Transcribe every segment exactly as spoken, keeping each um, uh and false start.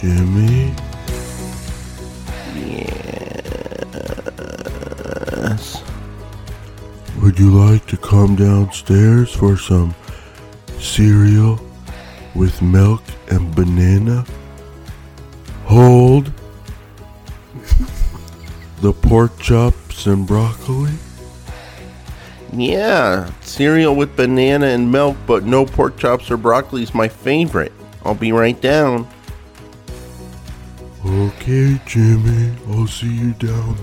Jimmy? Yes. Would you like to come downstairs for some cereal with milk and banana? Hold. The pork chops and broccoli? Yeah, cereal with banana and milk, but no pork chops or broccoli is my favorite. I'll be right down. Okay, Jimmy. I'll see you down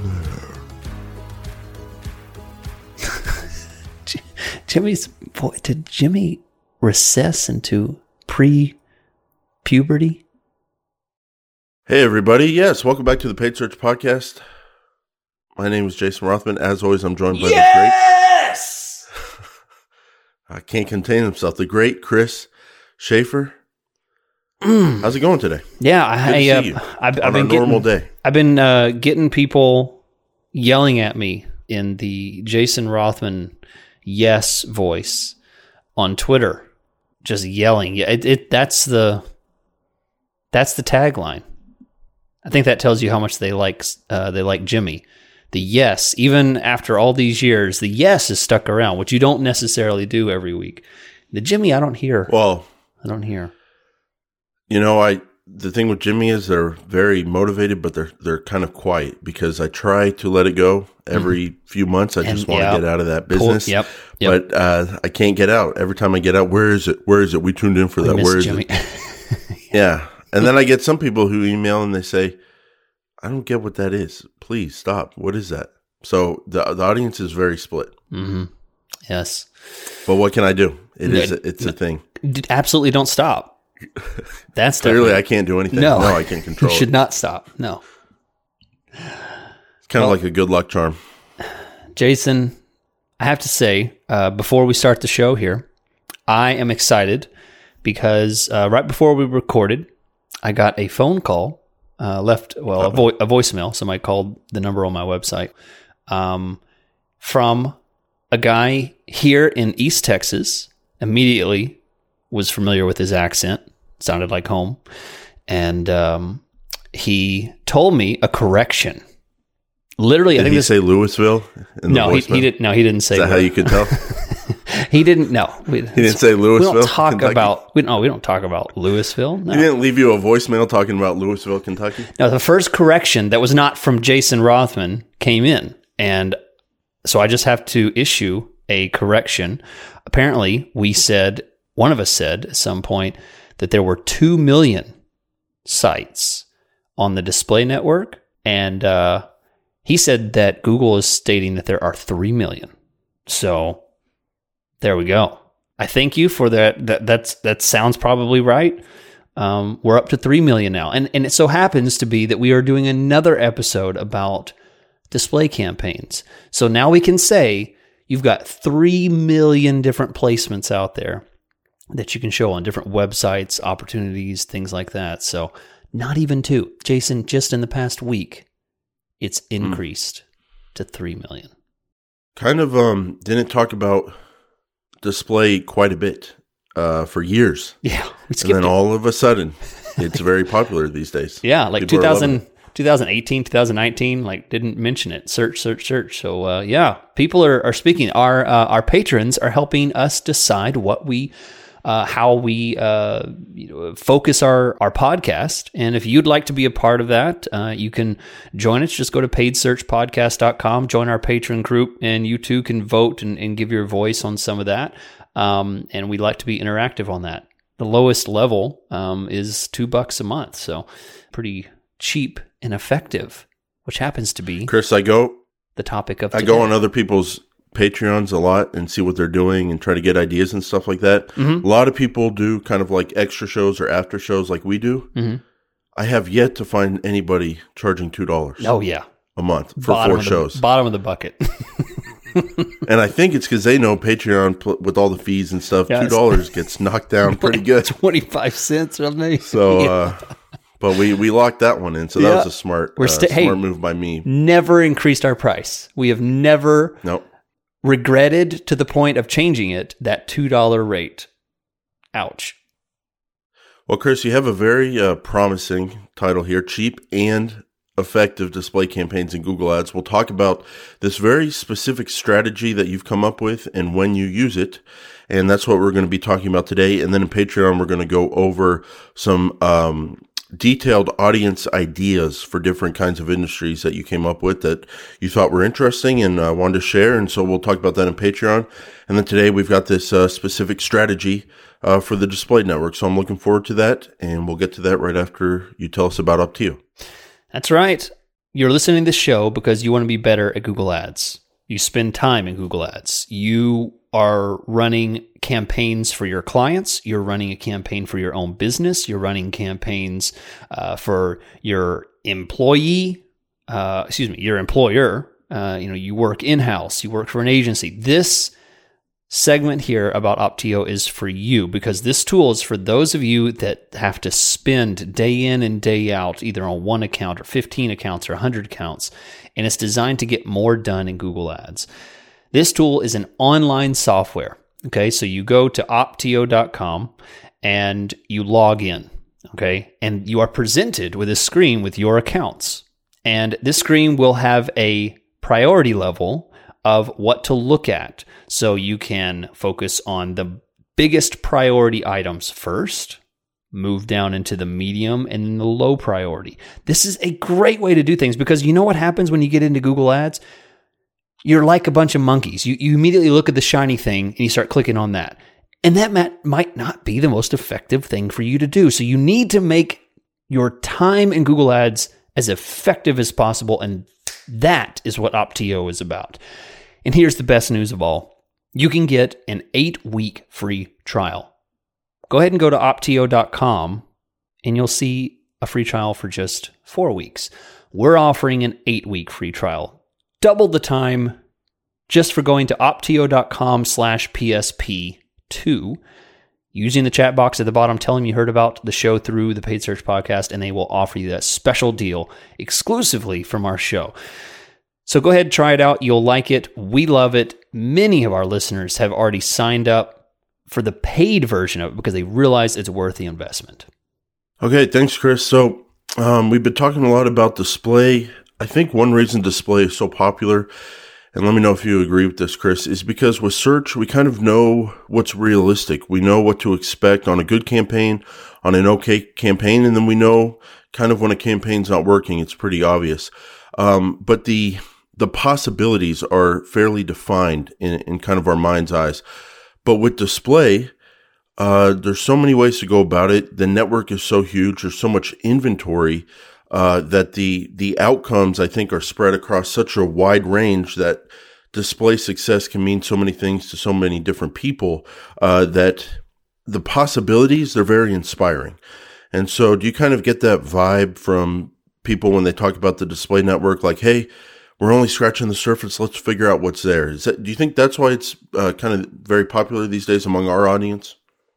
there. Jimmy's boy, did Jimmy recess into pre-puberty? Hey, everybody. Yes, welcome back to the Paid Search Podcast. My name is Jason Rothman. As always, I'm joined by yes! the great... I can't contain himself. The great Chris Schaefer. Mm. How's it going today? Yeah, I, Good to uh, see you I've, on I've been a normal getting, day. I've been uh, getting people yelling at me in the Jason Rothman yes voice on Twitter, just yelling. Yeah, it, it that's the that's the tagline. I think that tells you how much they like uh, they like Jimmy. The yes, even after all these years, the yes is stuck around, which you don't necessarily do every week. The Jimmy, I don't hear. Well, I don't hear. You know, I the thing with Jimmy is they're very motivated, but they're they're kind of quiet because I try to let it go every mm-hmm. few months. I just and, want to yep. get out of that business. Cool. Yep. yep. But uh, I can't get out. Every time I get out, where is it? Where is it? We tuned in for we that. Where is Jimmy. it? yeah. And then I get some people who email and they say, I don't get what that is. Please stop. What is that? So the the audience is very split. Mm-hmm. Yes. But what can I do? It no, is. A, it's no, a thing. Absolutely don't stop. That's clearly I can't do anything. No, no I can't control you should it. not stop. No. It's kind well, of like a good luck charm. Jason, I have to say, uh, before we start the show here, I am excited because uh, right before we recorded, I got a phone call, uh, left, well, a, vo- a voicemail. Somebody called the number on my website um, from a guy here in East Texas. Immediately was familiar with his accent. Sounded like home. And um, he told me a correction. Literally, did I think he this, say Louisville? In no, the he, he didn't. No, he didn't say. Is that how you could tell? he didn't. No, we, he didn't say Louisville. We don't talk Kentucky? about. We, no, we don't talk about Louisville. No. He didn't leave you a voicemail talking about Louisville, Kentucky. No, the first correction that was not from Jason Rothman came in, and so I just have to issue a correction. Apparently, we said one of us said at some point that there were two million sites on the display network. And uh, he said that Google is stating that there are three million. So there we go. I thank you for that. That that's, that sounds probably right. Um, we're up to three million now. And, and it so happens to be that we are doing another episode about display campaigns. So now we can say you've got three million different placements out there that you can show on different websites, opportunities, things like that. So not even two. Jason, just in the past week, it's increased mm. to three million. Kind of um, didn't talk about display quite a bit uh, for years. Yeah. And then it. all of a sudden, it's very popular these days. Yeah, like two thousand, twenty eighteen, twenty nineteen, like didn't mention it. Search, search, search. So uh, yeah, people are, are speaking. Our, uh, our patrons are helping us decide what we Uh, how we uh, you know, focus our, our podcast. And if you'd like to be a part of that, uh, you can join us. Just go to paid search podcast dot com, join our patron group, and you too can vote and, and give your voice on some of that. Um, and we'd like to be interactive on that. The lowest level um, is two bucks a month. So pretty cheap and effective, which happens to be Chris, I go the topic of I today. go on other people's Patreons a lot and see what they're doing and try to get ideas and stuff like that. Mm-hmm. A lot of people do kind of like extra shows or after shows like we do. Mm-hmm. I have yet to find anybody charging two dollars. Oh yeah, a month for bottom four the, shows. Bottom of the bucket. And I think it's because they know Patreon with all the fees and stuff. Yeah, two dollars gets knocked down pretty good. Twenty-five cents, right? So, yeah. uh, but we we locked that one in. So that yeah. was a smart, We're sta- uh, smart hey, move by me. Never increased our price. We have never. Nope. Regretted to the point of changing it, that two dollars rate. Ouch. Well, Chris, you have a very uh, promising title here, Cheap and Effective Display Campaigns in Google Ads. We'll talk about this very specific strategy that you've come up with and when you use it. And that's what we're going to be talking about today. And then in Patreon, we're going to go over some um, detailed audience ideas for different kinds of industries that you came up with that you thought were interesting and uh, wanted to share. And so we'll talk about that in Patreon. And then today we've got this uh, specific strategy uh, for the display network. So I'm looking forward to that. And we'll get to that right after you tell us about Opteo. That's right. You're listening to this show because you want to be better at Google Ads. You spend time in Google Ads. You are running campaigns for your clients. You're running a campaign for your own business. You're running campaigns uh, for your employee, uh, excuse me, your employer. Uh, you know, you work in-house. You work for an agency. This segment here about Opteo is for you because this tool is for those of you that have to spend day in and day out either on one account or fifteen accounts or one hundred accounts, and it's designed to get more done in Google Ads. This tool is an online software. Okay, so you go to opteo dot com and you log in, okay, and you are presented with a screen with your accounts. And this screen will have a priority level of what to look at. So you can focus on the biggest priority items first, move down into the medium and then the low priority. This is a great way to do things because you know what happens when you get into Google Ads? You're like a bunch of monkeys. You, you immediately look at the shiny thing and you start clicking on that. And that might, might not be the most effective thing for you to do. So you need to make your time in Google Ads as effective as possible. And that is what Opteo is about. And here's the best news of all. You can get an eight-week free trial. Go ahead and go to opteo dot com and you'll see a free trial for just four weeks. We're offering an eight-week free trial. Double the time just for going to opteo dot com slash P S P two, using the chat box at the bottom, telling them you heard about the show through the Paid Search Podcast, and they will offer you that special deal exclusively from our show. So go ahead and try it out. You'll like it. We love it. Many of our listeners have already signed up for the paid version of it because they realize it's worth the investment. Okay, thanks, Chris. So um, we've been talking a lot about display. I think one reason display is so popular, and let me know if you agree with this, Chris, is because with search, we kind of know what's realistic. We know what to expect on a good campaign, on an okay campaign, and then we know kind of when a campaign's not working. It's pretty obvious. Um, but the the possibilities are fairly defined in, in kind of our mind's eyes. But with display, uh, there's so many ways to go about it. The network is so huge. There's so much inventory uh, that the the outcomes, I think, are spread across such a wide range that display success can mean so many things to so many different people uh, that the possibilities, they're very inspiring. And so do you kind of get that vibe from people when they talk about the display network, like, hey, we're only scratching the surface, let's figure out what's there? Is that, do you think that's why it's uh, kind of very popular these days among our audience?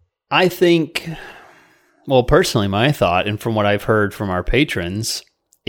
I think, well, personally, my thought, and from what I've heard from our patrons,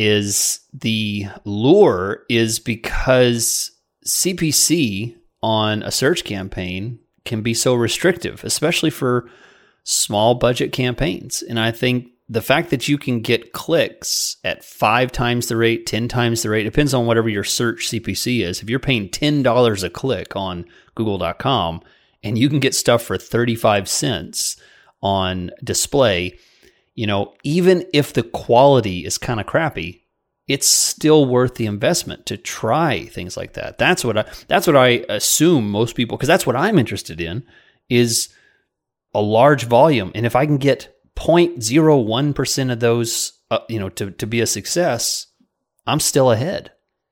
is the lure is because C P C on a search campaign can be so restrictive, especially for small budget campaigns. And I think the fact that you can get clicks at five times the rate, ten times the rate, depends on whatever your search C P C is. If you're paying ten dollars a click on google dot com and you can get stuff for thirty-five cents on display, you know, even if the quality is kind of crappy, it's still worth the investment to try things like that. That's what I, that's what I assume most people, because that's what I'm interested in, is a large volume. And if I can get zero point zero one percent of those, uh, you know, to, to be a success, I'm still ahead.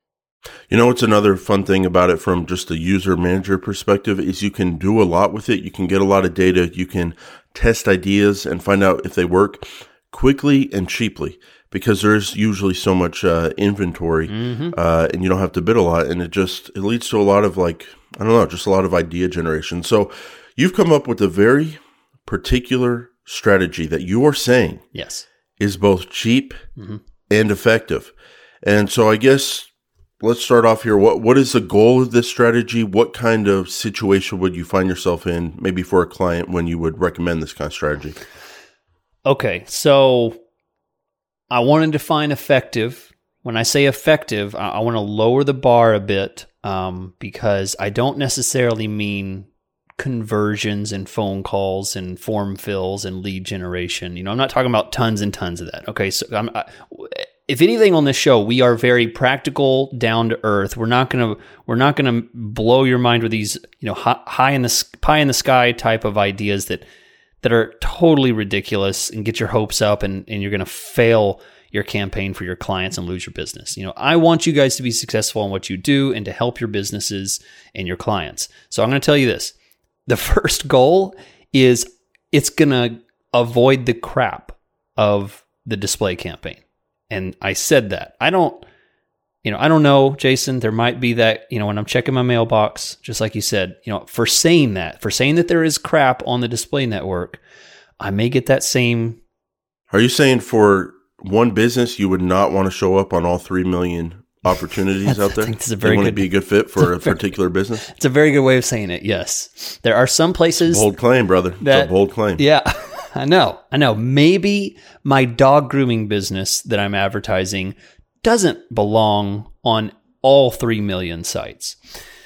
You know, what's another fun thing about it from just a user manager perspective is you can do a lot with it. You can get a lot of data. You can test ideas and find out if they work quickly and cheaply because there's usually so much uh, inventory mm-hmm. uh, and you don't have to bid a lot. And it just, it leads to a lot of like, I don't know, just a lot of idea generation. So you've come up with a very particular strategy that you are saying yes is both cheap mm-hmm. and effective. And so I guess let's start off here. What what is the goal of this strategy? What kind of situation would you find yourself in, maybe for a client, when you would recommend this kind of strategy? Okay, so I want to define effective. When I say effective, I, I want to lower the bar a bit um, because I don't necessarily mean conversions and phone calls and form fills and lead generation. You know, I'm not talking about tons and tons of that. Okay, so I'm, I, if anything on this show, we are very practical, down to earth. We're not gonna we're not gonna blow your mind with these, you know, high, high in the pie in the sky type of ideas that that are totally ridiculous and get your hopes up and, and you're gonna fail your campaign for your clients and lose your business. You know, I want you guys to be successful in what you do and to help your businesses and your clients. So I'm gonna tell you this. The first goal is it's going to avoid the crap of the display campaign. And I said that. I don't, you know, I don't know, Jason, there might be that, you know, when I'm checking my mailbox, just like you said, you know, for saying that, for saying that there is crap on the display network, I may get that same. Are you saying for one business, you would not want to show up on all three million opportunities out there? I think this is a very good, good, be a good fit for a, a very, particular business. It's a very good way of saying it. Yes, there are some places. Bold claim, brother. That, it's a bold claim. Yeah, I know. I know. Maybe my dog grooming business that I'm advertising doesn't belong on all three million sites.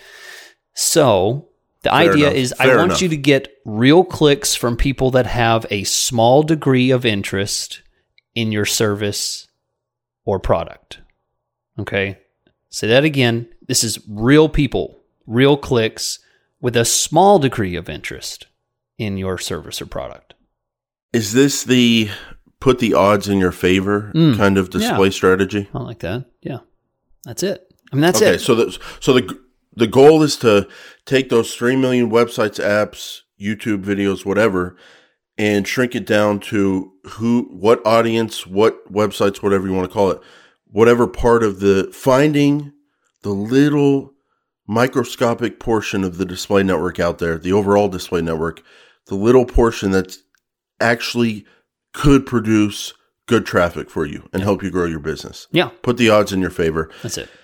So the Fair idea enough. is, Fair I want enough. you to get real clicks from people that have a small degree of interest in your service or product. Okay, say that again. This is real people, real clicks with a small degree of interest in your service or product. Is this the put the odds in your favor mm, kind of display yeah. strategy? I like that. Yeah, that's it. I mean, that's okay, it. Okay, so the so the the goal is to take those three million websites, apps, YouTube videos, whatever, and shrink it down to who, what audience, what websites, whatever you want to call it. Whatever part of the finding the little microscopic portion of the display network out there, the overall display network, the little portion that actually could produce good traffic for you and help you grow your business. Yeah. Put the odds in your favor. That's it.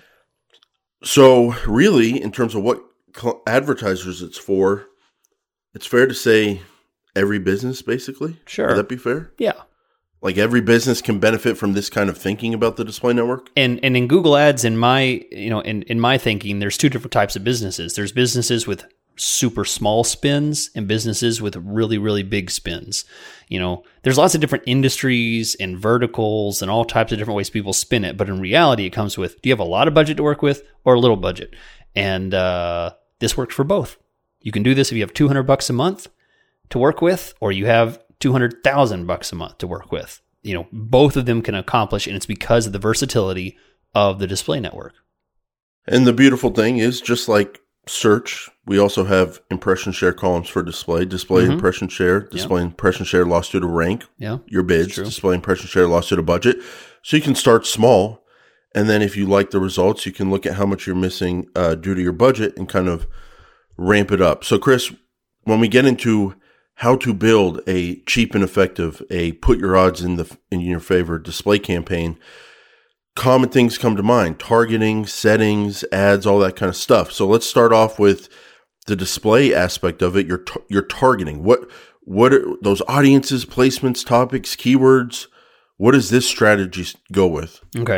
So really, in terms of what advertisers it's for, it's fair to say every business, basically. Sure. Would that be fair? Yeah. Like every business can benefit from this kind of thinking about the display network? And and in Google Ads, in my, you know, in, in my thinking, there's two different types of businesses. There's businesses with super small spins and businesses with really, really big spins. You know, there's lots of different industries and verticals and all types of different ways people spin it. But in reality, it comes with, do you have a lot of budget to work with or a little budget? And uh, this works for both. You can do this if you have two hundred bucks a month to work with, or you have two hundred thousand bucks a month to work with. You know, both of them can accomplish, and it's because of the versatility of the display network. And the beautiful thing is, just like search, we also have impression share columns for display. Display mm-hmm. impression share, display yep. impression share lost you to rank, yeah, your bids. Display impression share lost you to budget. So you can start small, and then if you like the results, you can look at how much you're missing uh, due to your budget and kind of ramp it up. So Chris, when we get into how to build a cheap and effective, a put your odds in the in your favor display campaign, common things come to mind: targeting, settings, ads, all that kind of stuff. So let's start off with the display aspect of it. You're you're targeting. What what are those audiences, placements, topics, keywords? What does this strategy go with? Okay,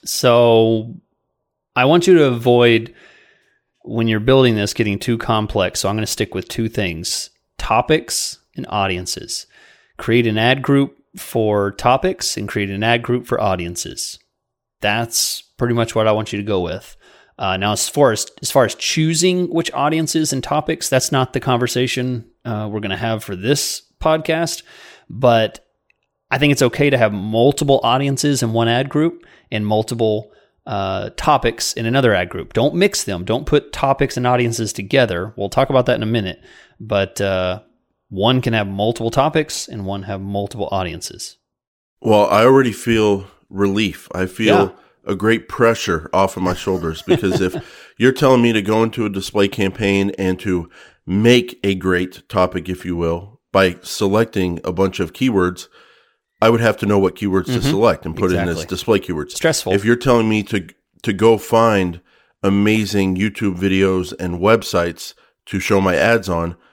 so I want you to avoid, when you're building this, getting too complex. So I'm going to stick with two things: topics and audiences. Create an ad group for topics and create an ad group for audiences. That's pretty much what I want you to go with. Uh, now, as far as as far as choosing which audiences and topics, that's not the conversation uh, we're going to have for this podcast. But I think it's okay to have multiple audiences in one ad group and multiple uh, topics in another ad group. Don't mix them. Don't put topics and audiences together. We'll talk about that in a minute. But uh, one can have multiple topics and one have multiple audiences. Well, I already feel relief. I feel Yeah. a great pressure off of my shoulders, because if you're telling me to go into a display campaign and to make a great topic, if you will, by selecting a bunch of keywords, I would have to know what keywords Mm-hmm. to select and put Exactly. in as display keywords. Stressful. If you're telling me to to go find amazing YouTube videos and websites to show my ads on,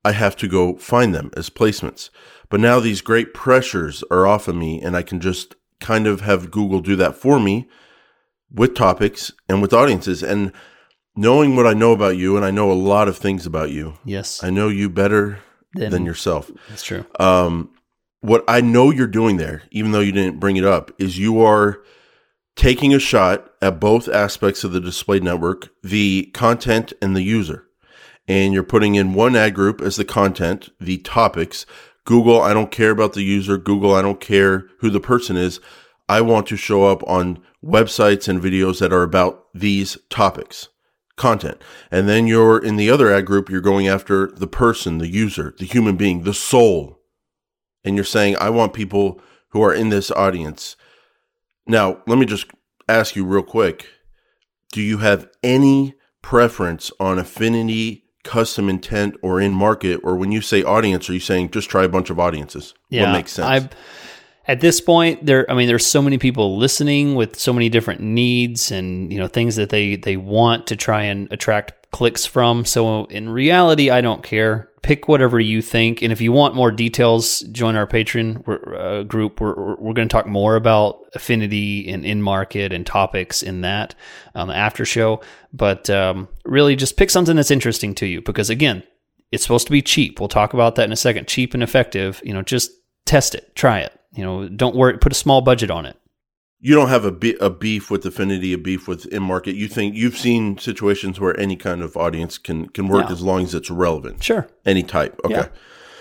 I have to go find them as placements. But now these great pressures are off of me, and I can just kind of have Google do that for me with topics and with audiences. And knowing what I know about you, and I know a lot of things about you. Yes. I know you better Then, than yourself. That's true. Um, what I know you're doing there, even though you didn't bring it up, is you are taking a shot at both aspects of the display network, the content and the user. And you're putting in one ad group as the content, the topics. Google, I don't care about the user. Google, I don't care who the person is. I want to show up on websites and videos that are about these topics, content. And then you're in the other ad group, you're going after the person, the user, the human being, the soul. And you're saying, I want people who are in this audience. Now, let me just ask you real quick. Do you have any preference on affinity, custom intent, or in market? Or when you say audience, are you saying just try a bunch of audiences? Yeah, what makes sense? I, at this point, there. I mean, there's so many people listening with so many different needs and, you know, things that they they want to try and attract clicks from. So in reality, I don't care. Pick whatever you think, and if you want more details, join our Patreon uh, group. We're we're going to talk more about affinity and in market and topics in that on the after show. But um, really, just pick something that's interesting to you, because again, it's supposed to be cheap. We'll talk about that in a second. Cheap and effective. You know, just test it, try it. You know, don't worry. Put a small budget on it. You don't have a, be- a beef with affinity, a beef with in market. You think you've seen situations where any kind of audience can, can work Yeah. as long as it's relevant. Sure. Any type. Okay. Yeah.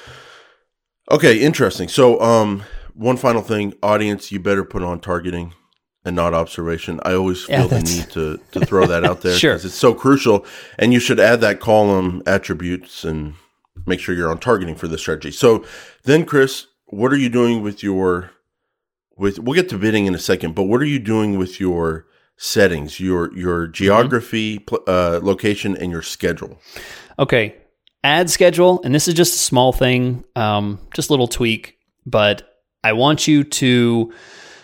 Okay. Interesting. So, um, one final thing, audience, you better put on targeting and not observation. I always feel Yeah, the that's- need to, to throw that out there. Sure. Because it's so crucial. And you should add that column attributes and make sure you're on targeting for this strategy. So then, Chris, what are you doing with your With, we'll get to bidding in a second, but what are you doing with your settings, your your geography, pl- uh, location, and your schedule? Okay. Ad schedule, and this is just a small thing, um, just a little tweak, but I want you to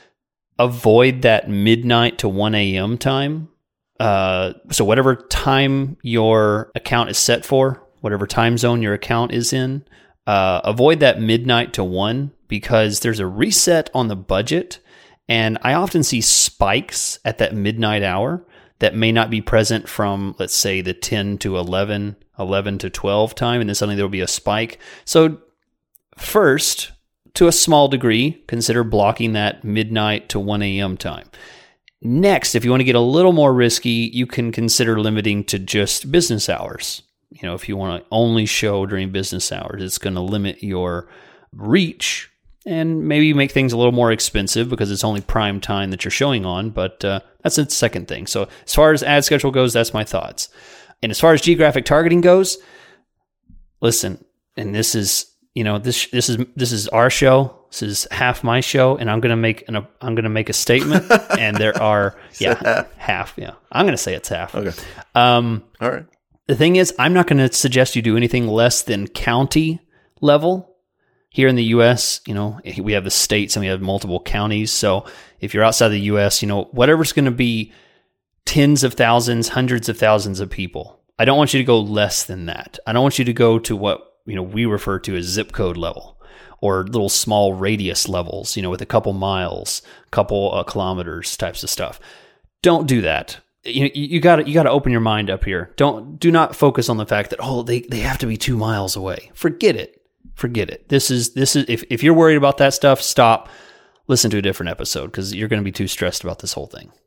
avoid that midnight to one a.m. time. Uh, so whatever time your account is set for, whatever time zone your account is in, uh, avoid that midnight to one, because there's a reset on the budget, and I often see spikes at that midnight hour that may not be present from, let's say, the ten to eleven, eleven to twelve time, and then suddenly there will be a spike. So first, to a small degree, consider blocking that midnight to one a.m. time. Next, if you want to get a little more risky, you can consider limiting to just business hours. You know, if you want to only show during business hours, it's going to limit your reach and maybe make things a little more expensive because it's only prime time that you're showing on. But uh, that's a second thing. So as far as ad schedule goes, that's my thoughts. And as far as geographic targeting goes, listen, and this is, you know, this this is this is our show. This is half my show, and I'm gonna make an I'm gonna make a statement. And there are yeah half. half yeah I'm gonna say it's half. Okay. Um, All right. The thing is, I'm not going to suggest you do anything less than county level. Here in the U S, you know, we have the states and we have multiple counties. So if you're outside the U S, you know, whatever's going to be tens of thousands, hundreds of thousands of people. I don't want you to go less than that. I don't want you to go to what, you know, we refer to as zip code level or little small radius levels, you know, with a couple miles, couple uh, kilometers types of stuff. Don't do that. You you got to you got to open your mind up here. Don't do not focus on the fact that oh they, they have to be two miles away. Forget it. Forget it. This is this is if if you're worried about that stuff, stop. Listen to a different episode because you're going to be too stressed about this whole thing.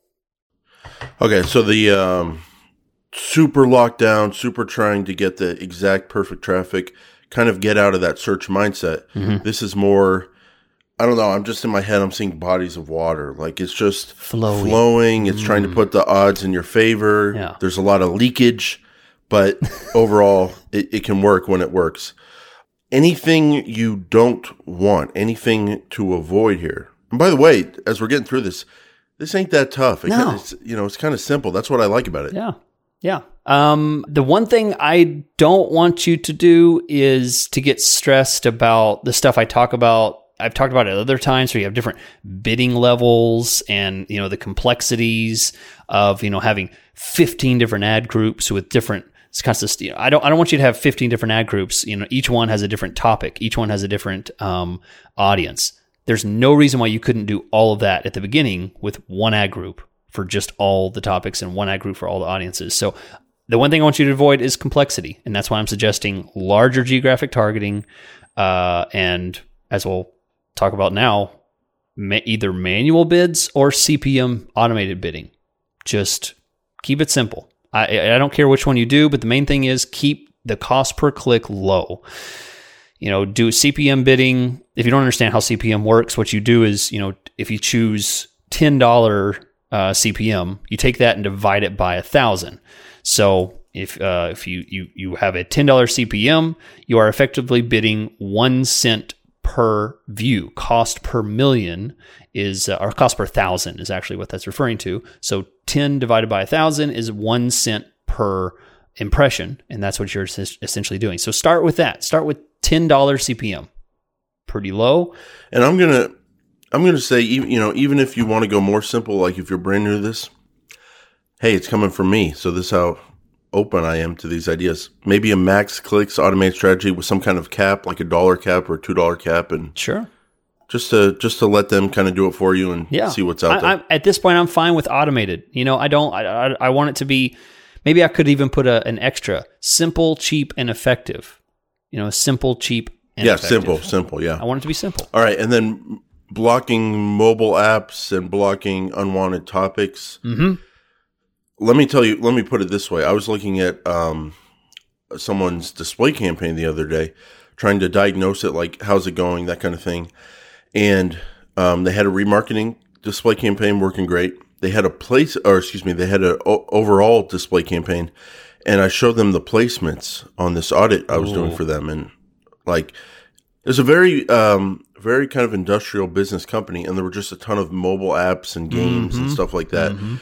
Okay, so the um, super lockdown, super trying to get the exact perfect traffic, kind of get out of that search mindset. Mm-hmm. This is more. I don't know. I'm just in my head. I'm seeing bodies of water. Like it's just flowing. flowing. It's mm. trying to put the odds in your favor. Yeah. There's a lot of leakage, but overall, it, it can work when it works. Anything you don't want, anything to avoid here. And by the way, as we're getting through this, this ain't that tough. It No. kinda, it's, you know, it's kind of simple. That's what I like about it. Yeah. Yeah. Um, the one thing I don't want you to do is to get stressed about the stuff I talk about. I've talked about it at other times where you have different bidding levels and, you know, the complexities of, you know, having fifteen different ad groups with different it's kind of, you know, I don't I don't want you to have fifteen different ad groups. You know, each one has a different topic. Each one has a different um, audience. There's no reason why you couldn't do all of that at the beginning with one ad group for just all the topics and one ad group for all the audiences. So the one thing I want you to avoid is complexity, and that's why I'm suggesting larger geographic targeting, uh, and as we'll talk about now, ma- either manual bids or C P M automated bidding. Just keep it simple. I, I don't care which one you do, but the main thing is keep the cost per click low. You know, do C P M bidding. If you don't understand how C P M works, what you do is, you know, if you choose ten dollars uh, C P M, you take that and divide it by a thousand. So if uh, if you, you you have a ten dollars C P M, you are effectively bidding one cent per view. Cost per million is, uh, or cost per thousand is actually what that's referring to. So ten divided by a thousand is one cent per impression, and that's what you're essentially doing. So start with that. Start with ten dollars C P M. Pretty low. And I'm gonna I'm gonna say, you know, even if you want to go more simple, like if you're brand new to this, hey, it's coming from me. So this is how open I am to these ideas. Maybe a max clicks automated strategy with some kind of cap, like a dollar cap or a two dollar cap, and sure, just to just to let them kind of do it for you and yeah. see what's out I, there. I, at this point, I'm fine with automated. You know, I don't. I, I, I want it to be. Maybe I could even put a, an extra simple, cheap, and effective. You know, simple, cheap, and yeah, effective. simple, simple. Yeah, I want it to be simple. All right, and then blocking mobile apps and blocking unwanted topics. Mm-hmm. Let me tell you, let me put it this way. I was looking at um, someone's display campaign the other day, trying to diagnose it, like, how's it going, that kind of thing. And um, they had a remarketing display campaign working great. They had a place, or excuse me, they had an o- overall display campaign. And I showed them the placements on this audit I was Ooh. doing for them. And, like, it was a very, um, very kind of industrial business company. And there were just a ton of mobile apps and games mm-hmm. and stuff like that. Mm-hmm.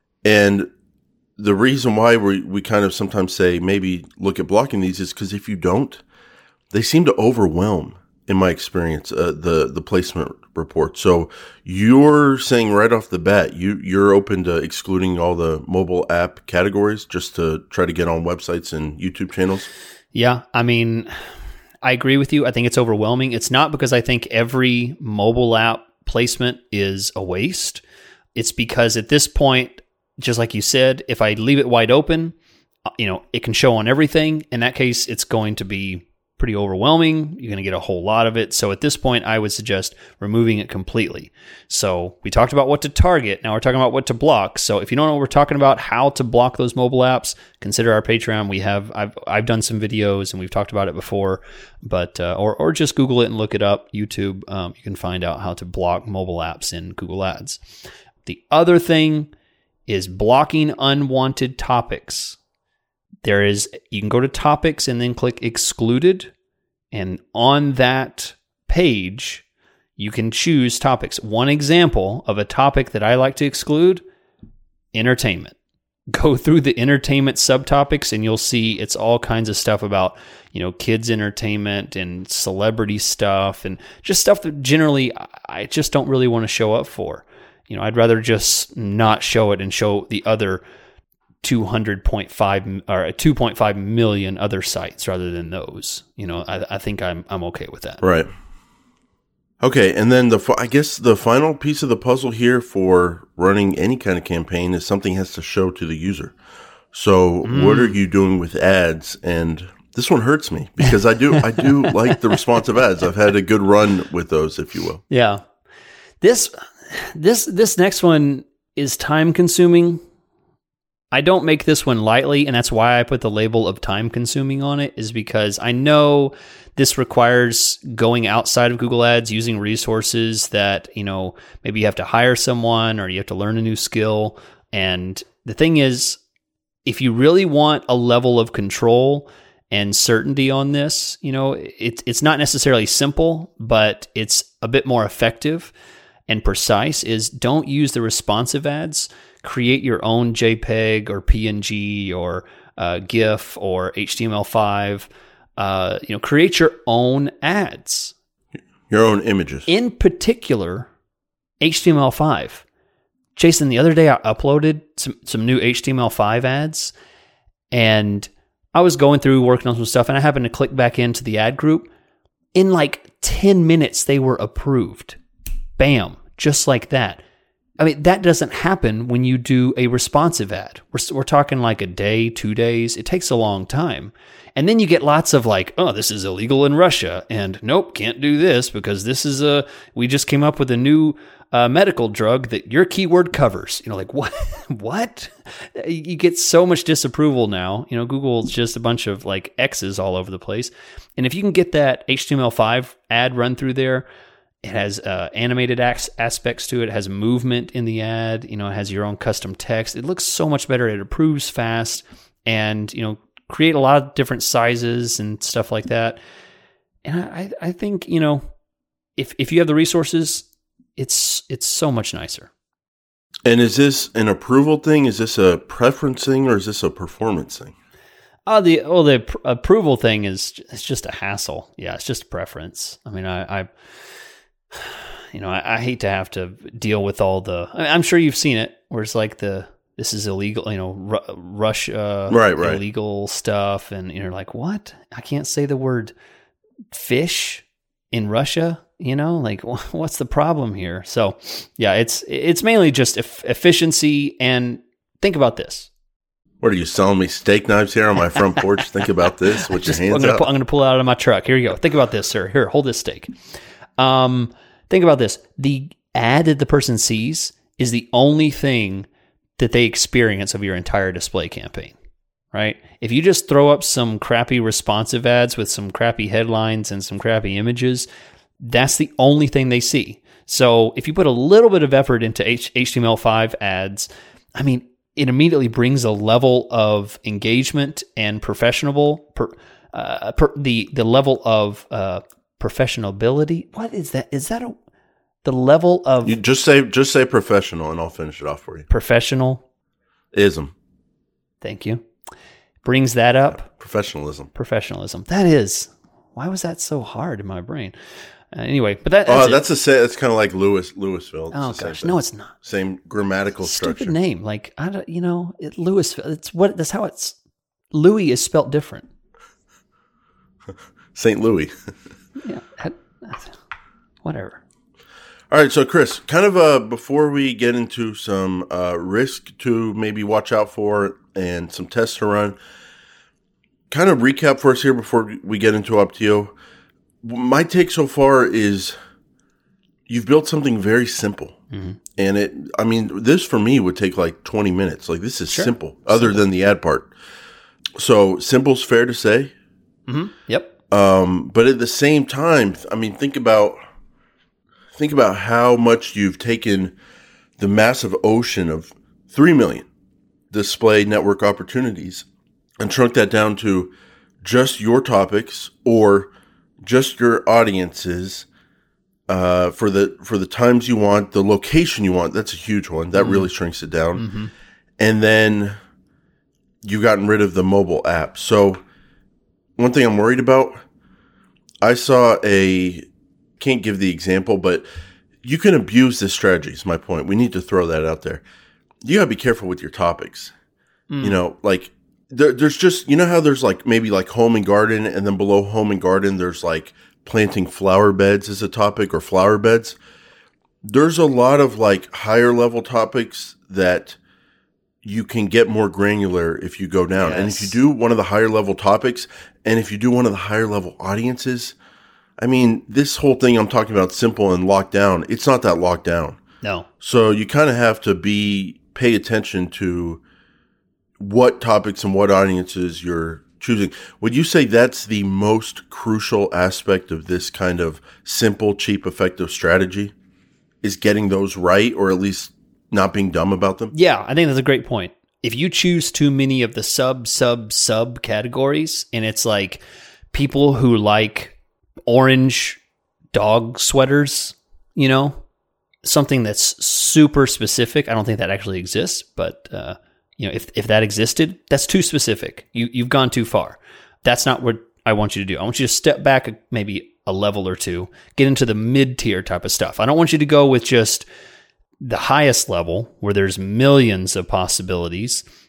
And the reason why we we kind of sometimes say maybe look at blocking these is because if you don't, they seem to overwhelm, in my experience, uh, the the placement report. So you're saying right off the bat, you you're open to excluding all the mobile app categories just to try to get on websites and YouTube channels? Yeah, I mean, I agree with you. I think it's overwhelming. It's not because I think every mobile app placement is a waste. It's because at this point, just like you said, if I leave it wide open, you know, it can show on everything. In that case, it's going to be pretty overwhelming. You're going to get a whole lot of it. So at this point, I would suggest removing it completely. So we talked about what to target. Now we're talking about what to block. So if you don't know what we're talking about, how to block those mobile apps, consider our Patreon. We have, I've, I've done some videos and we've talked about it before, but, uh, or, or just Google it and look it up. YouTube, um, you can find out how to block mobile apps in Google Ads. The other thing is blocking unwanted topics. There is, you can go to topics and then click excluded. And on that page, you can choose topics. One example of a topic that I like to exclude, entertainment. Go through the entertainment subtopics and you'll see it's all kinds of stuff about, you know, kids entertainment and celebrity stuff and just stuff that generally I just don't really want to show up for. You know, I'd rather just not show it and show the other two hundred point five or two point five million other sites rather than those. You know, I, I think I'm I'm okay with that. Right. Okay, and then the I guess the final piece of the puzzle here for running any kind of campaign is something has to show to the user. So, mm. what are you doing with ads? And this one hurts me because I do I do like the responsive ads. I've had a good run with those, if you will. Yeah. This This this next one is time consuming. I don't make this one lightly, and that's why I put the label of time consuming on it, is because I know this requires going outside of Google Ads, using resources that, you know, maybe you have to hire someone or you have to learn a new skill. And the thing is, if you really want a level of control and certainty on this, you know, it, it's not necessarily simple, but it's a bit more effective and precise, is don't use the responsive ads. Create your own JPEG or P N G or uh, GIF or H T M L five. Uh, you know, create your own ads. Your own images. In particular, H T M L five. Jason, the other day I uploaded some, some new H T M L five ads, and I was going through working on some stuff and I happened to click back into the ad group. In like ten minutes, they were approved. Bam, just like that. I mean, that doesn't happen when you do a responsive ad. We're, we're talking like a day, two days. It takes a long time. And then you get lots of like, oh, this is illegal in Russia. And nope, can't do this because this is a, we just came up with a new uh, medical drug that your keyword covers. You know, like what? What? You get so much disapproval now. You know, Google's just a bunch of like X's all over the place. And if you can get that H T M L five ad run through there, it has uh, animated as- aspects to it. It has movement in the ad. You know, it has your own custom text. It looks so much better. It approves fast, and you know, create a lot of different sizes and stuff like that. And I, I think you know, if if you have the resources, it's it's so much nicer. And is this an approval thing? Is this a preference thing, or is this a performance thing? Oh, the oh the pr- approval thing is it's just a hassle. Yeah, it's just a preference. I mean, I. I You know, I, I hate to have to deal with all the. I mean, I'm sure you've seen it, where it's like the this is illegal. You know, Ru- Russia, right, right. illegal stuff, and you're like, what? I can't say the word fish in Russia. You know, like what's the problem here? So, yeah, it's it's mainly just e- efficiency. And think about this. What are you selling me steak knives here on my front porch? Think about this with your hands I'm gonna out. Pull, I'm going to pull it out of my truck. Here you go. Think about this, sir. Here, hold this steak. Um, think about this. The ad that the person sees is the only thing that they experience of your entire display campaign, right? If you just throw up some crappy responsive ads with some crappy headlines and some crappy images, that's the only thing they see. So if you put a little bit of effort into H- HTML five ads, I mean, it immediately brings a level of engagement and professional, per, uh, per, the the level of uh, professionality. What is that? Is that a the level of You just say just say professional, and I'll finish it off for you. professional? Ism, Thank you. Brings that up. professionalism. Professionalism. That is. Why was that so hard in my brain? Uh, anyway, but that. Oh, That's, that's a say. That's kind of like Louis Louisville. It's oh the same gosh, thing. no, it's not. Same grammatical Stupid structure. name. Like I don't. You know, it, Louisville. It's what. That's how it's. Louis is spelt different. Saint Louis. Yeah. that- that's- Whatever. All right, so Chris, kind of uh, before we get into some uh, risk to maybe watch out for and some tests to run, kind of recap for us here before we get into Optio. My take so far is you've built something very simple. Mm-hmm. And it, I mean, this for me would take like twenty minutes. Like this is Sure. simple, other simple. than the ad part. So simple's fair to say. Mm-hmm. Yep. Um, but at the same time, I mean, think about think about how much you've taken the massive ocean of three million display network opportunities and shrunk that down to just your topics or just your audiences uh, for the for the times you want, the location you want. That's a huge one. That mm-hmm. really shrinks it down. Mm-hmm. And then you've gotten rid of the mobile app. So one thing I'm worried about, I saw a, can't give the example, but you can abuse this strategy is my point. We need to throw that out there. You gotta be careful with your topics. Mm. You know, like there, there's just, you know how there's like maybe like home and garden, and then below home and garden, there's like planting flower beds as a topic or flower beds. There's a lot of like higher level topics that you can get more granular if you go down. Yes. And if you do one of the higher level topics, and if you do one of the higher level audiences, I mean, this whole thing I'm talking about simple and locked down, it's not that locked down. No. So you kind of have to be, pay attention to what topics and what audiences you're choosing. Would you say that's the most crucial aspect of this kind of simple, cheap, effective strategy? Is getting those right, or at least not being dumb about them? Yeah, I think that's a great point. If you choose too many of the sub, sub, sub categories, and it's like people who like orange dog sweaters, you know, something that's super specific. I don't think that actually exists, but uh, you know, if if that existed, that's too specific. You you've gone too far. That's not what I want you to do. I want you to step back maybe a level or two, get into the mid-tier type of stuff. I don't want you to go with just the highest level where there's millions of possibilities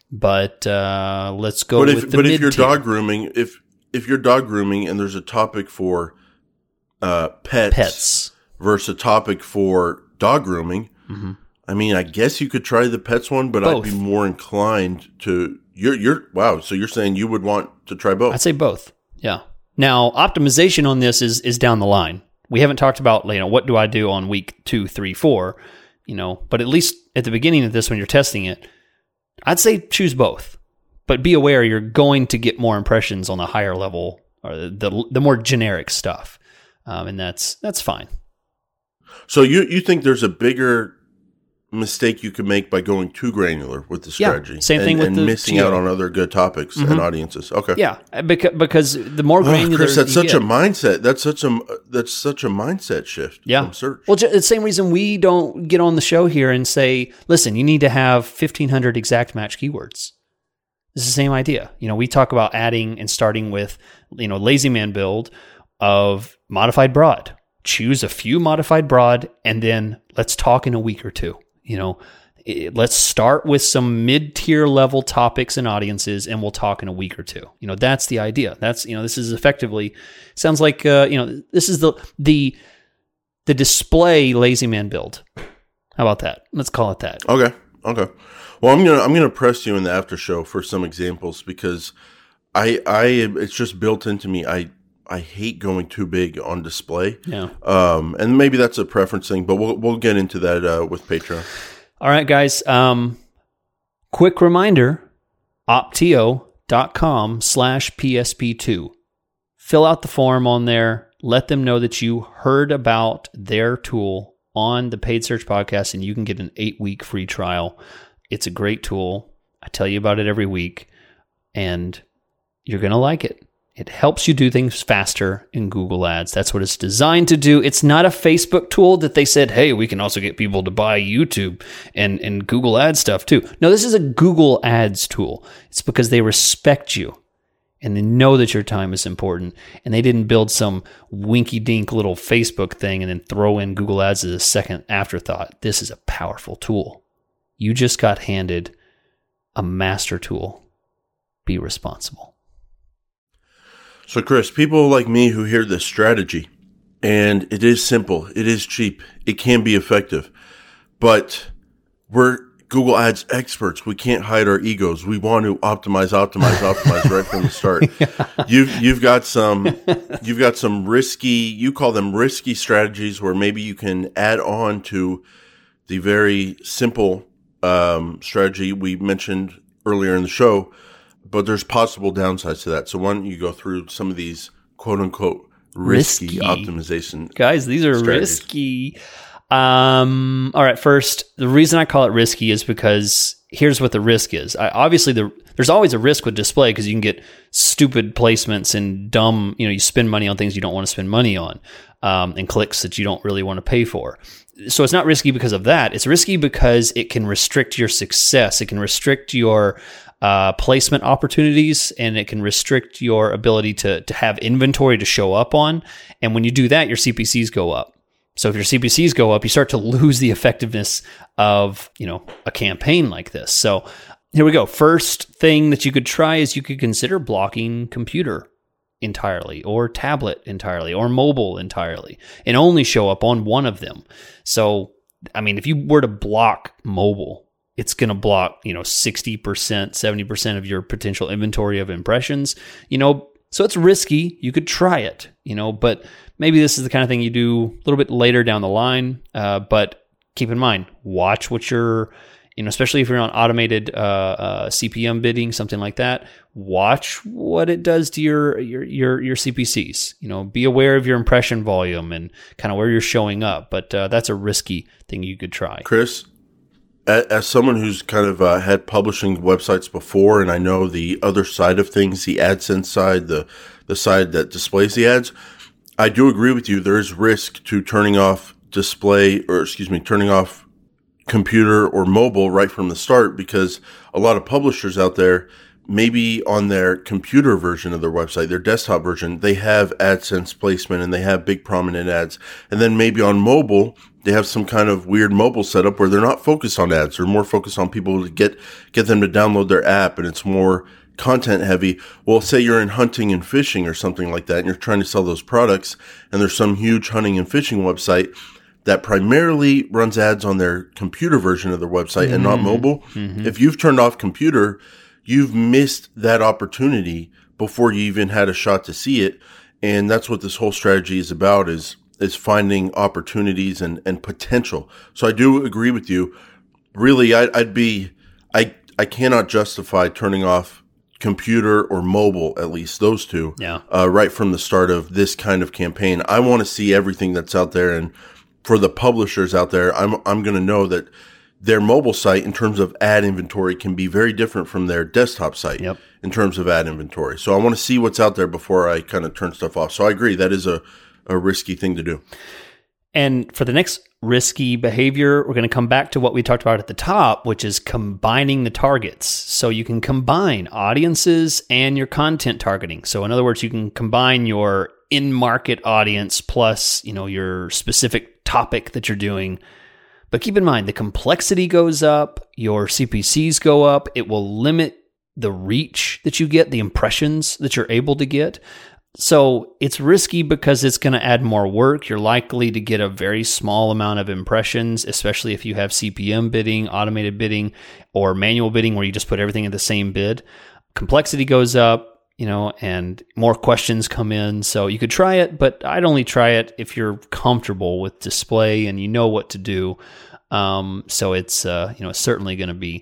But uh, let's go but with if, the But mid-tier. if you're dog grooming, if if you're dog grooming and there's a topic for uh, pets, Pets. versus a topic for dog grooming, Mm-hmm. I mean, I guess you could try the pets one, but Both. I'd be more inclined to you're you're wow. So you're saying you would want to try both? I'd say both. Yeah. Now, optimization on this is is down the line. We haven't talked about, you know, what do I do on week two, three, four, you know, but at least at the beginning of this, when you're testing it, I'd say choose both. But be aware you're going to get more impressions on the higher level or the the more generic stuff, um, and that's that's fine. So you you think there's a bigger mistake you could make by going too granular with the Yeah, strategy, same thing and, with and the missing geo. out on other good topics and audiences. Okay, Yeah, because because the more Oh, granular, Chris, that's you such get, a mindset. That's such a that's such a mindset shift. Yeah. from search. Well, ju- the same reason we don't get on the show here and say, listen, you need to have fifteen hundred exact match keywords. It's the same idea. You know, we talk about adding and starting with, you know, lazy man build of modified broad. Choose a few modified broad, and then let's talk in a week or two. You know, it- let's start with some mid-tier level topics and audiences, and we'll talk in a week or two. You know, that's the idea. That's, you know, this is effectively, sounds like, uh, you know, this is the, the, the display lazy man build. How about that? Let's call it that. Okay. Okay. Well, I'm gonna I'm gonna press you in the after show for some examples because I I it's just built into me. I I hate going too big on display. Yeah. Um, and maybe that's a preference thing, but we'll we'll get into that uh, with Patreon. All right, guys. Um, quick reminder, optio.com slash PSP2. Fill out the form on there. Let them know that you heard about their tool on the Paid Search Podcast, and you can get an eight-week free trial. It's a great tool. I tell you about it every week, and you're going to like it. It helps you do things faster in Google Ads. That's what it's designed to do. It's not a Facebook tool that they said, hey, we can also get people to buy YouTube and, and Google Ads stuff too. No, this is a Google Ads tool. It's because they respect you and they know that your time is important, and they didn't build some winky-dink little Facebook thing and then throw in Google Ads as a second afterthought. This is a powerful tool. You just got handed a master tool. Be responsible. So, Chris, people like me who hear this strategy, and it is simple, it is cheap, it can be effective, but we're Google Ads experts. We can't hide our egos. We want to optimize, optimize, optimize right from the start. yeah. You've you've got some you've got some risky. You call them risky strategies, where maybe you can add on to the very simple um, strategy we mentioned earlier in the show. But there's possible downsides to that. So why don't you go through some of these quote unquote risky, Risky. optimization? Guys, these are strategies. risky. Um, all right, first, the reason I call it risky is because here's what the risk is. I, obviously, the, there's always a risk with display because you can get stupid placements and dumb, you know, you spend money on things you don't want to spend money on, um, and clicks that you don't really want to pay for. So it's not risky because of that. It's risky because it can restrict your success. It can restrict your uh, placement opportunities, and it can restrict your ability to to have inventory to show up on. And when you do that, your C P Cs go up. So if your C P Cs go up, you start to lose the effectiveness of, you know, a campaign like this. So here we go. First thing that you could try is you could consider blocking computer entirely, or tablet entirely, or mobile entirely, and only show up on one of them. So, I mean, if you were to block mobile, it's going to block, you know, sixty percent, seventy percent of your potential inventory of impressions, you know, so it's risky. You could try it, you know, but maybe this is the kind of thing you do a little bit later down the line. Uh, but keep in mind, watch what you're, you know, especially if you're on automated uh, uh, C P M bidding, something like that. Watch what it does to your your your your C P Cs. You know, be aware of your impression volume and kind of where you're showing up. But uh, that's a risky thing you could try. Chris, as someone who's kind of uh, had publishing websites before, and I know the other side of things, the AdSense side, the the side that displays the ads, I do agree with you. There is risk to turning off display, or excuse me, turning off computer or mobile right from the start, because a lot of publishers out there, maybe on their computer version of their website, their desktop version, they have AdSense placement and they have big prominent ads. And then maybe on mobile, they have some kind of weird mobile setup where they're not focused on ads. They're more focused on people to get, get them to download their app, and it's more content heavy. Well, say you're in hunting and fishing or something like that, and you're trying to sell those products, and there's some huge hunting and fishing website that primarily runs ads on their computer version of their website mm-hmm. and not mobile. Mm-hmm. If you've turned off computer, you've missed that opportunity before you even had a shot to see it. And that's what this whole strategy is about, is is finding opportunities and, and potential. So I do agree with you. Really, I, I'd be, I I cannot justify turning off computer or mobile, at least those two, yeah. uh, right from the start of this kind of campaign. I want to see everything that's out there. And for the publishers out there, I'm I'm going to know that their mobile site in terms of ad inventory can be very different from their desktop site yep. in terms of ad inventory. So I want to see what's out there before I kind of turn stuff off. So I agree. That is a, a risky thing to do. And for the next risky behavior, we're going to come back to what we talked about at the top, which is combining the targets. So you can combine audiences and your content targeting. So in other words, you can combine your in-market audience plus, you know, your specific topic that you're doing. But keep in mind, the complexity goes up, your C P Cs go up, it will limit the reach that you get, the impressions that you're able to get. So it's risky because it's going to add more work. You're likely to get a very small amount of impressions, especially if you have C P M bidding, automated bidding, or manual bidding where you just put everything in the same bid. Complexity goes up, you know, and more questions come in. So you could try it, but I'd only try it if you're comfortable with display and you know what to do. Um, so it's, uh, you know, it's certainly going to be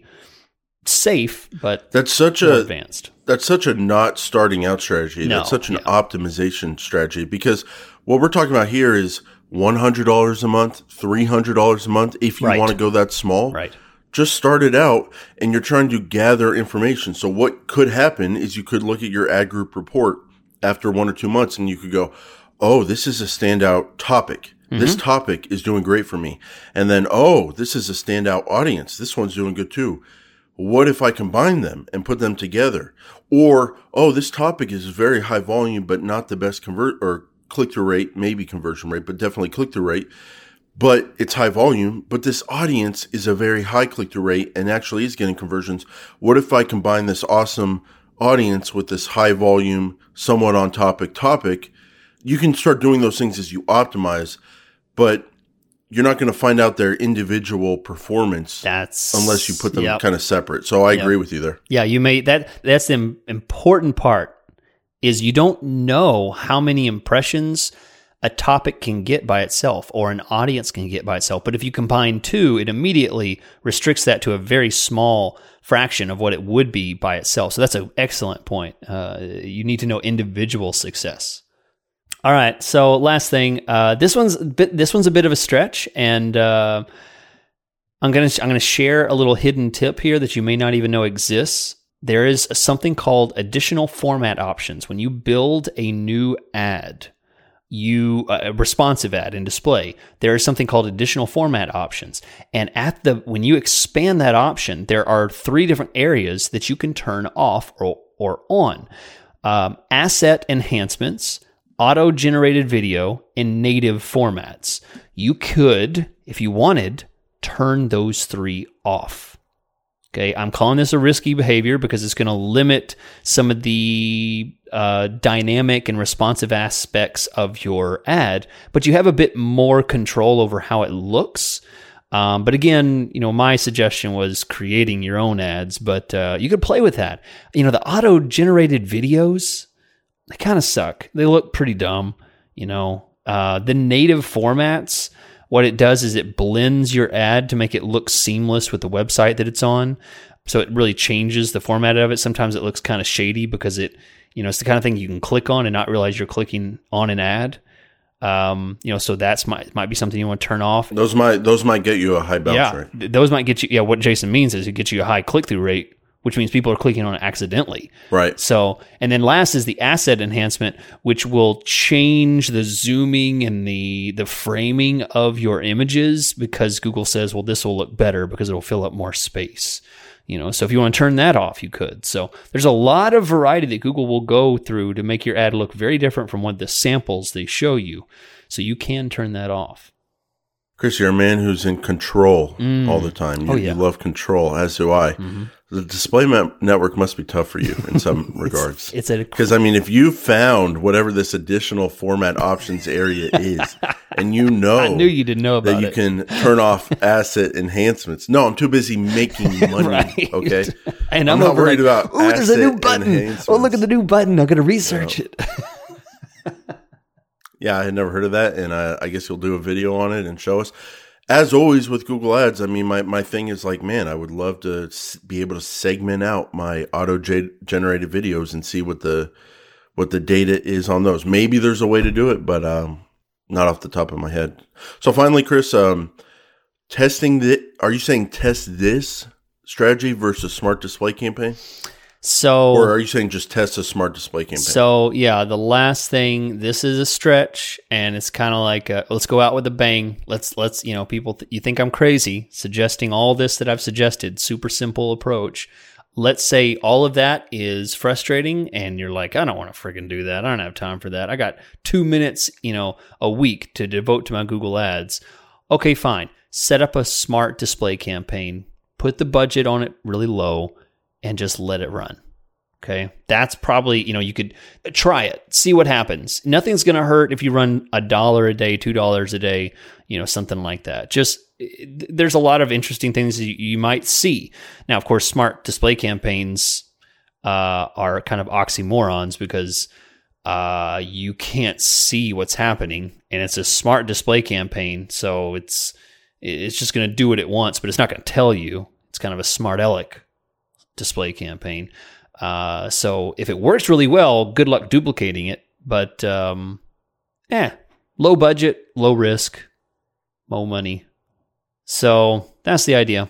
safe, but that's such more a advanced. That's such a not starting out strategy. No, that's such an yeah. optimization strategy, because what we're talking about here is one hundred dollars a month, three hundred dollars a month. If you Right. want to go that small, Right. just start it out, and you're trying to gather information. So what could happen is you could look at your ad group report after one or two months and you could go, oh, this is a standout topic. Mm-hmm. This topic is doing great for me. And then, oh, this is a standout audience. This one's doing good too. What if I combine them and put them together? Or, oh, this topic is very high volume, but not the best convert or click-through rate, maybe conversion rate, but definitely click-through rate. But it's high volume, but this audience is a very high click-through rate and actually is getting conversions. What if I combine this awesome audience with this high volume, somewhat on topic topic? You can start doing those things as you optimize, but you're not going to find out their individual performance That's unless you put them yep. kind of separate. So I Yep. agree with you there. Yeah, you may that that's the im- important part is you don't know how many impressions a topic can get by itself or an audience can get by itself. But if you combine two, it immediately restricts that to a very small fraction of what it would be by itself. So that's an excellent point. Uh, you need to know individual success. All right. So last thing, uh, this one's a bit, this one's a bit of a stretch, and uh, I'm gonna I'm gonna share a little hidden tip here that you may not even know exists. There is something called additional format options. When you build a new ad, you uh, a responsive ad in display, there is something called additional format options. And at the when you expand that option, there are three different areas that you can turn off or or on: um, asset enhancements, auto-generated video, and native formats. You could, if you wanted, turn those three off. Okay, I'm calling this a risky behavior because it's going to limit some of the uh, dynamic and responsive aspects of your ad, but you have a bit more control over how it looks. Um, but again, you know, my suggestion was creating your own ads, but uh, you could play with that. You know, the auto-generated videos, they kind of suck. They look pretty dumb, you know. Uh, the native formats, what it does is it blends your ad to make it look seamless with the website that it's on. So it really changes the format of it. Sometimes it looks kind of shady because it, you know, it's the kind of thing you can click on and not realize you're clicking on an ad. Um, you know, so that's might might be something you want to turn off. Those might those might get you a high bounce yeah, rate. th- those might get you. Yeah, what Jason means is it gets you a high click through rate, which means people are clicking on it accidentally. Right. So, and then last is the asset enhancement, which will change the zooming and the the framing of your images because Google says, well, this will look better because it'll fill up more space. You know, so if you want to turn that off, you could. So there's a lot of variety that Google will go through to make your ad look very different from what the samples they show you. So you can turn that off. Chris, you're a man who's in control mm. all the time. You, oh, yeah. you love control, as do I. Mm-hmm. The display map network must be tough for you in some regards. It's a because I mean, if you found whatever this additional format options area is, and you know, I knew you didn't know about that you it. can turn off asset enhancements. No, I'm too busy making money. Right. Okay, and I'm, I'm not worried like, about. Oh, there's a new button. Oh, look at the new button. I'm gonna research yeah. it. Yeah, I had never heard of that, and I, I guess you'll do a video on it and show us. As always with Google Ads, I mean, my, my thing is like, man, I would love to be able to segment out my auto-generated videos and see what the what the data is on those. Maybe there's a way to do it, but um, not off the top of my head. So finally, Chris, um, testing the, are you saying test this strategy versus smart display campaign? So, or are you saying just test a smart display campaign? So, yeah, the last thing, this is a stretch, and it's kind of like, a, let's go out with a bang. Let's, let's, you know, people, th- you think I'm crazy suggesting all this that I've suggested, super simple approach. Let's say all of that is frustrating, and you're like, I don't want to friggin' do that. I don't have time for that. I got two minutes, you know, a week to devote to my Google Ads. Okay, fine. Set up a smart display campaign, put the budget on it really low, and just let it run. Okay. That's probably, you know, you could try it, see what happens. Nothing's going to hurt if you run a dollar a day, two dollars a day, you know, something like that. Just, there's a lot of interesting things that you might see. Now, of course, smart display campaigns uh, are kind of oxymorons because uh, you can't see what's happening, and it's a smart display campaign. So it's, it's just going to do what it wants, but it's not going to tell you. It's kind of a smart aleck display campaign. Uh, so if it works really well, good luck duplicating it. But, um, eh, low budget, low risk, low money. So that's the idea.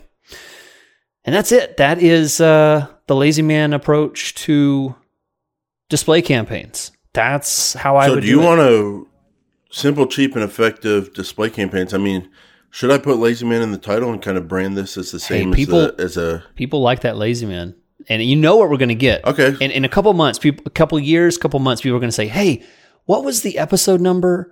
And that's it. That is, uh, the lazy man approach to display campaigns. That's how I so would do do you it. want a simple, cheap, and effective display campaigns? I mean, should I put Lazy Man in the title and kind of brand this as the same hey, people, as, the, as a... People like that Lazy Man. And you know what we're going to get. Okay. And in a couple months, people, a couple years, couple months, people are going to say, hey, what was the episode number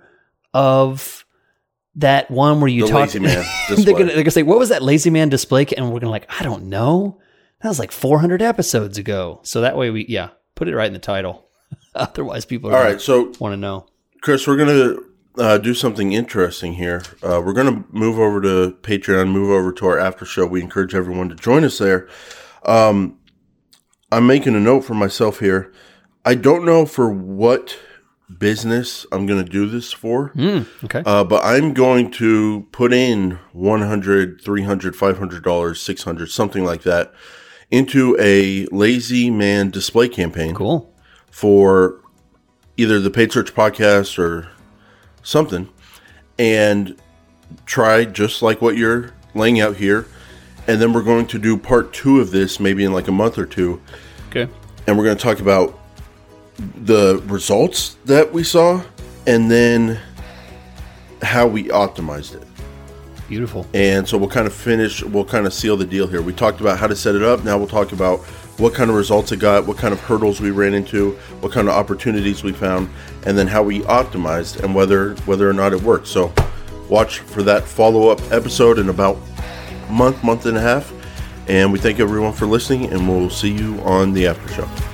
of that one where you the talked? Lazy Man display. they're going to say, what was that Lazy Man display? And we're going to like, I don't know. That was like four hundred episodes ago. So that way we, yeah, put it right in the title. Otherwise, people are All gonna right, so want to know. Chris, we're going to uh, do something interesting here. Uh, we're going to move over to Patreon, move over to our after show. We encourage everyone to join us there. Um, I'm making a note for myself here. I don't know for what business I'm going to do this for. Mm, okay. Uh, but I'm going to put in one hundred dollars, three hundred dollars, five hundred dollars, six hundred dollars, something like that into a Lazy Man display campaign. Cool. For either the Paid Search podcast or something, and try just like what you're laying out here. And then we're going to do part two of this maybe in like a month or two. Okay. And we're going to talk about the results that we saw and then how we optimized it. Beautiful. And so we'll kind of finish, we'll kind of seal the deal here. We talked about how to set it up. Now we'll talk about what kind of results it got, what kind of hurdles we ran into, what kind of opportunities we found, and then how we optimized and whether whether or not it worked. So watch for that follow-up episode in about a month, month and a half. And we thank everyone for listening, and we'll see you on the after show.